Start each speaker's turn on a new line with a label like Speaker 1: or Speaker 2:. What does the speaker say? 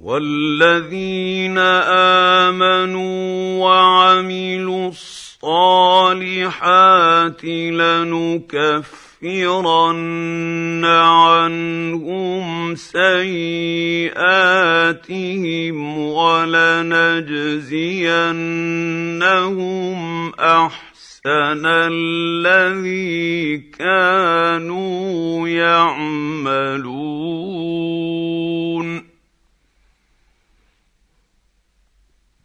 Speaker 1: وَالَّذِينَ آمَنُوا وَعَمِلُوا الصَّالِحَاتِ لَنُكَفِّرَنَّ عَنْهُمْ سَيِّئَاتِهِمْ وَلَنَجْزِيَنَّهُمْ أَحْسَنَ الَّذِي كَانُوا يَعْمَلُونَ.